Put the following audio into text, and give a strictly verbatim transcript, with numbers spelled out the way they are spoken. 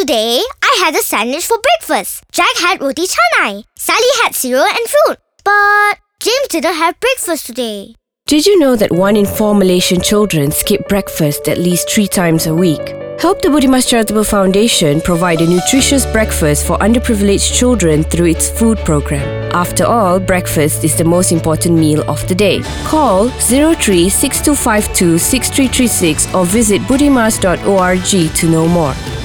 Today, I had a sandwich for breakfast. Jack had roti canai. Sally had cereal and fruit. But James didn't have breakfast today. Did you know that one in four Malaysian children skip breakfast at least three times a week? Help the Budi Mas Charitable Foundation provide a nutritious breakfast for underprivileged children through its food program. After all, breakfast is the most important meal of the day. Call zero three six two five two six three three six or visit budimas dot org to know more.